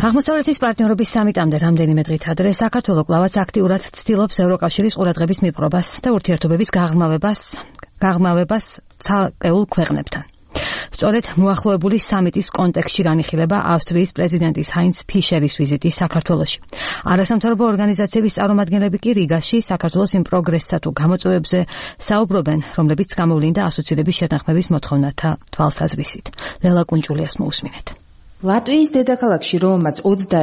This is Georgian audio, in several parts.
აღმოსავლეთის პარტნიორობის სამიტამდე რამდენიმე დღით ადრე საქართველო კვლავაც აქტიურად ცდილობს ევროკავშირის ყურადღების მიპყრობას და ურთიერთობების გაღრმავებას ცალკეულ ქვეყნებთან. სწორედ მოახლოებული სამიტის კონტექსტში განიხილება ავსტრიის პრეზიდენტის ჰაინც ფიშერის ვიზიტი საქართველოში. არასამთავრობო ორგანიზაციების წარმომადგენლები კი რიგაში საქართველოს იმ პროგრესსა თუ გამოწვევებზე საუბრობენ, რომლებიც გამოვლინდა ასოცირების შეთანხმების მოთხოვნათა თვალსაზრისით. ლელა კუნჭულიას მოусმინეთ. ლატვიის დედაქალაქში, რომელმაც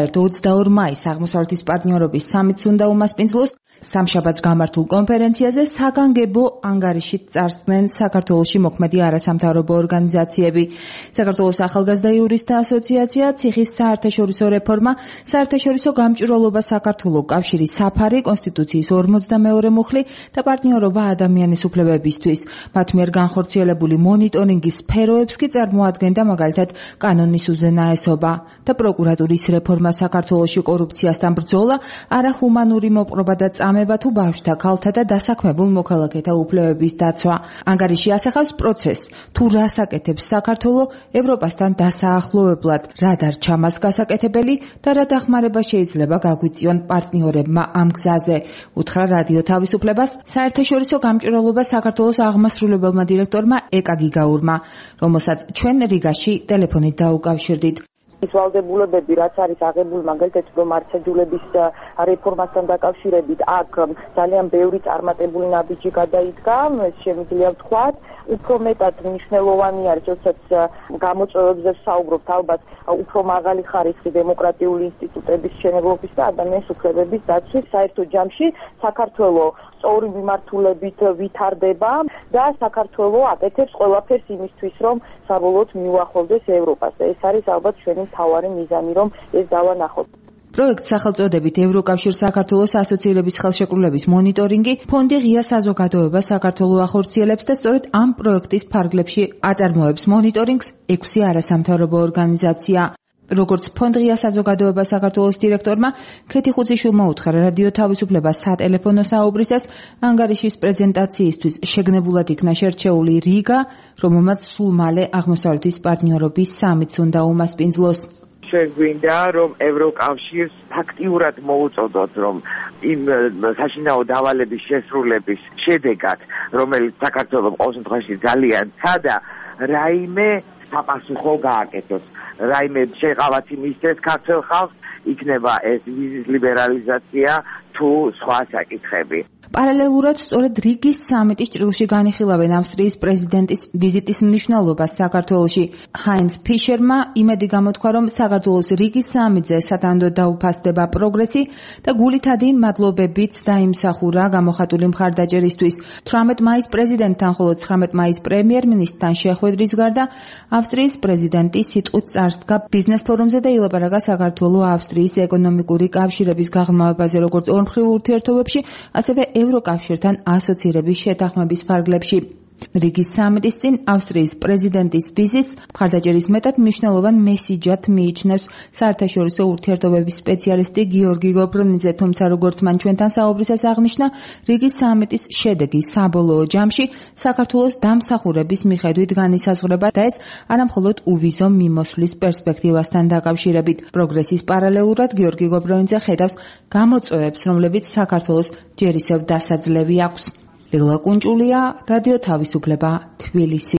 21-22 მაისს აღმოსავლეთის პარტნიორობის სამიტს უნდა უმასპინძლოს, სამშაბათს გამართულ კონფერენციაზე საგანგებო ანგარიშით წარსდგნენ საქართველოში მოქმედი არასამთავრობო ორგანიზაციები. საქართველოს ახალგაზრდა იურისტთა ასოციაცია, ციხის საერთაშორისო რეფორმა, საერთაშორისო გამჭვირვალობა საქართველოს კავშირის საფარი, კონსტიტუციის 42 მუხლი და პარტნიორობა ადამიანის უფლებებისთვის. მათ მიერ განხორციელებული მონიტორინგის სფეროებს კი წარმოადგენდა მაგალითად კანონის უზენაესობა და პროკურატურის რეფორმა საქართველოში, კორუფციასთან ბრძოლა, არახუმანური მოპყრობა და წამება თუ ბავშვთა, ქალთა და დასაქმებულ მოქალაქეთა უფლებების დაცვა. ანგარიში ასახავს პროცესს, თუ რას აკეთებს საქართველო ევროპასთან დასაახლოებლად, რა დარჩა მას გასაკეთებელი და რა დახმარება შეიძლება გაგვიწიონ პარტნიორებმა ამ გზაზე, უთხრა რადიო თავისუფლებას საერთაშორისო გამჭვირვალობა საქართველოს აღმასრულებელმა დირექტორმა ეკა გიგაურმა, რომელსაც ჩვენ რიგაში ტელეფონით დაუკავშირდით. ის ვალდებულებები, რაც არის აღებული მაგალითად პრომარცეჯულების რეფორმასთან დაკავშირებით, აქ ძალიან ბევრი წარმატებული ნაბიჯი გადაიდგა, შემიძლია ვთქვათ, უფრო მეტად მნიშვნელოვანი არის, როდესაც გამოწვევებზე ვსაუბრობთ, ალბათ უფრო მაღალი ხარისხი დემოკრატიული ინსტიტუტების მშენებლობის და ადამიანის უფლებების დაცვის. საერთო ჯამში საქართველოს სწორი მიმართულებით ვითარდება და საქართველოს აკეთებს ყველაფერს იმისთვის, რომ საბოლოოდ მიუახლოვდეს ევროპას. ეს არის ალბათ ჩვენი მთავარი მიზანი, რომ ეს დავანახოთ. პროექტს სახელწოდებით ევროკავშირ საქართველოს ასოცირების ხელშეკრულების მონიტორინგი ფონდი ღია საზოგადოება საქართველოს ახორციელებს და სწორედ ამ პროექტის ფარგლებში აწარმოებს მონიტორინგს 6 არასამთავრობო ორგანიზაცია. როგორც ფონდ ღია საზოგადოება საქართველოს დირექტორმა ქეთი ხუციშვილმა უთხრა რადიო თავისუფლებას სატელეფონო საუბრისას, ანგარიშის პრეზენტაციისთვის შეგნებულად იქნა შერჩეული რიგა, რომელმაც სულ მალე აღმოსავლეთის პარტნიორობის სამიტს უნდა უმასპინძლოს. შეგვინდა, რომ ევროკავშირს აქტიურად მოუწოდოთ, რომ იმ საშინაო დავალების შესრულების შედეგად, რომელიც საქართველოს ყოველ შემთხვევაში ძალიან ცადა, რაიმე საპასუხო გააკეთოს. რაიმე შეყავათი მისცეს ქართველ ხალხს, იქნება ეს ვიზის ლიბერალიზაცია თუ სხვა საკითხები. პარალელურად სწორედ რიგის სამიტის ჭრილში განიხილავენ ავსტრიის პრეზიდენტის ვიზიტის მნიშვნელობას საქართველოში. ჰაინც ფიშერმა იმედი გამოთქვა, რომ საქართველოს რიგის სამიტზე სათანდო დაუფასდება პროგრესი და გულითადი მადლობებიც დაიმსახურა გამოხატული მხარდაჭერისთვის. 18 მაისს პრეზიდენტთან, ხოლო 19 მაისს პრემიერ-მინისტრთან შეხვედრის გარდა ავსტრიის პრეზიდენტი სიტყვით წარსდგა ბიზნეს ფორუმზე და ილაპარაკა საქართველო-ავსტრიის ეკონომიკური კავშირების გაღრმავებაზე როგორც ორმხრივ ურთიერთობებში, ასევე ევროკავშირთან ასოცირების შეთანხმების ფარგლებში. რიგის სამიტის წინ ავსტრიის პრეზიდენტის ვიზიტს მხარდაჭერის მეტად მნიშვნელოვან მესიჯად მიიჩნევს საერთაშორისო ურთიერთობების სპეციალისტი გიორგი გობრონიძე, თუმცა როგორც მან ჩვენთან საუბრისას აღნიშნა, რიგის სამიტის შედეგი საბოლოო ჯამში საქართველოს დამსახურების მიხედვით განისაზღვრება და ეს არა მხოლოდ უვიზო მიმოსვლის პერსპექტივასთან დაკავშირებით. პროგრესის პარალელურად გიორგი გობრონიძე ხედავს გამოწვევებს, რომლებიც საქართველოს ჯერ ისევ დასაძლევი აქვს. ლელა კუნჭულია, რადიო თავისუფლება, თბილისი.